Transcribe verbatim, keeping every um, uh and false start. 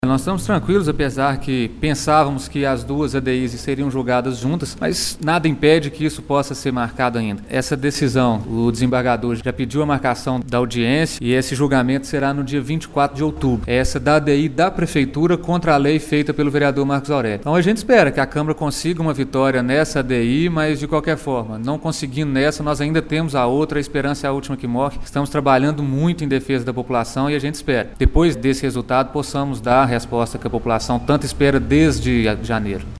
Nós estamos tranquilos, apesar que pensávamos que as duas A D Is seriam julgadas juntas, mas nada impede que isso possa ser marcado ainda. Essa decisão, o desembargador já pediu a marcação da audiência e esse julgamento será no dia vinte e quatro de outubro. Essa da A D I da Prefeitura contra a lei feita pelo vereador Marcos Aurélio. Então a gente espera que a Câmara consiga uma vitória nessa A D I, mas de qualquer forma, não conseguindo nessa, nós ainda temos a outra, a esperança é a última que morre. Estamos trabalhando muito em defesa da população e a gente espera, depois desse resultado, possamos dar a resposta que a população tanto espera desde janeiro.